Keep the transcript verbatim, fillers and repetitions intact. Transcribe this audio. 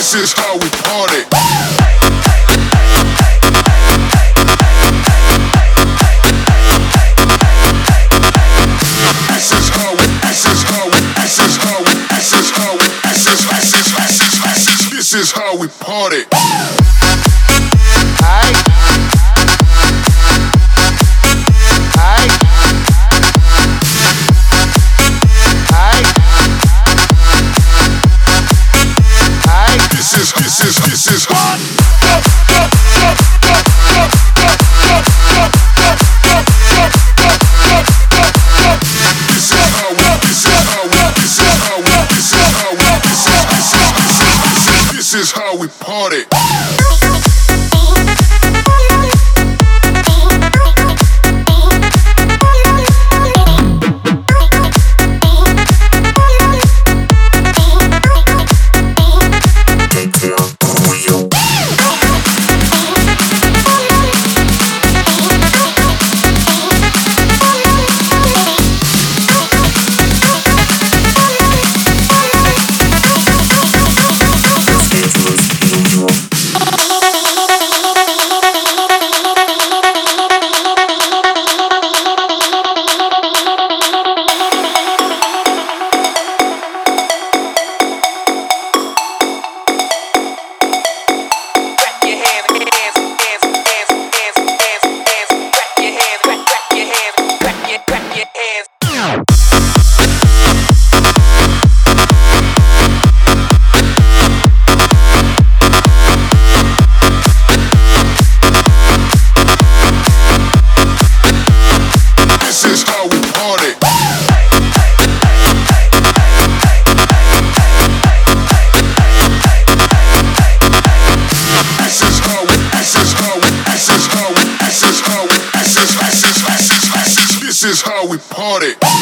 This is how we party. This is how we, this is how we, this is how we, this is how we, this is, this is, this is, this is, this is how we party. This is, this is, this is hot. This is how we, this is how we, this is how we, this is how we, this is, this is, this is, this is how we party. This is how we party.